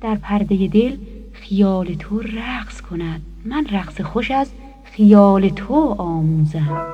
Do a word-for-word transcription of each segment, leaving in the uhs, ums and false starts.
در پرده دل خیال تو رقص کند. من رقص خوش از خیال تو آموزم.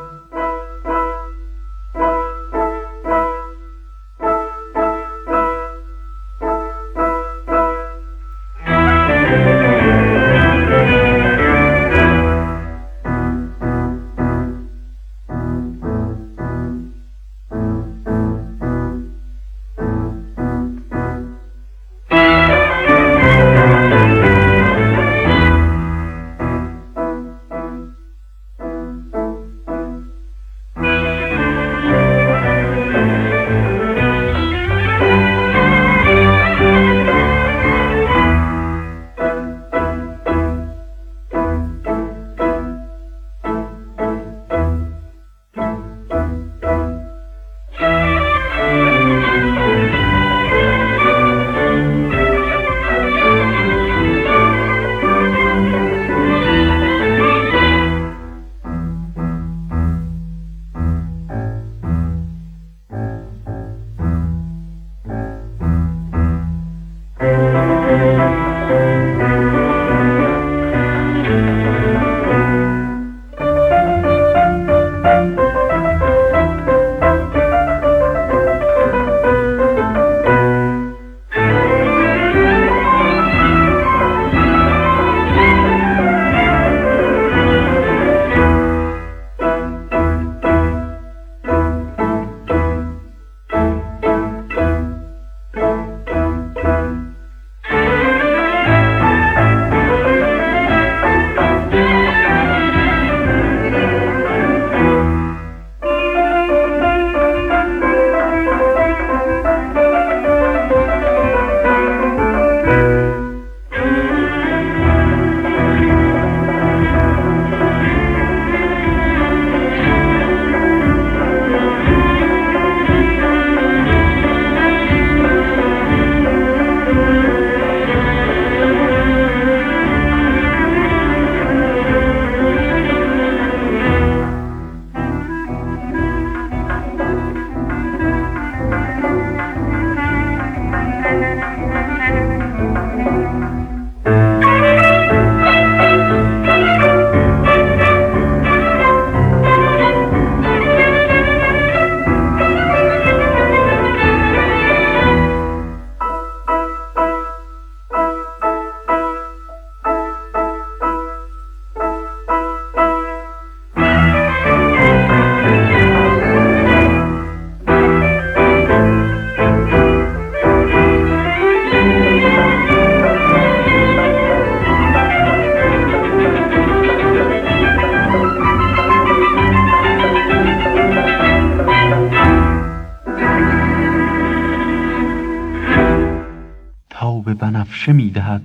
تاب بنفشه می دهد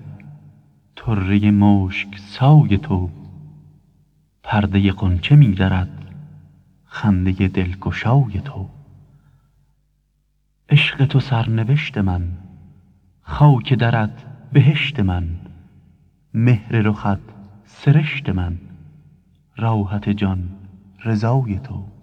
طره مشک سای تو، پرده غنچه می درد خنده دلگشای تو. عشق تو سرنوشت من، خاک درت بهشت من، مهر رخت سرشت من، راحت جان رضای تو.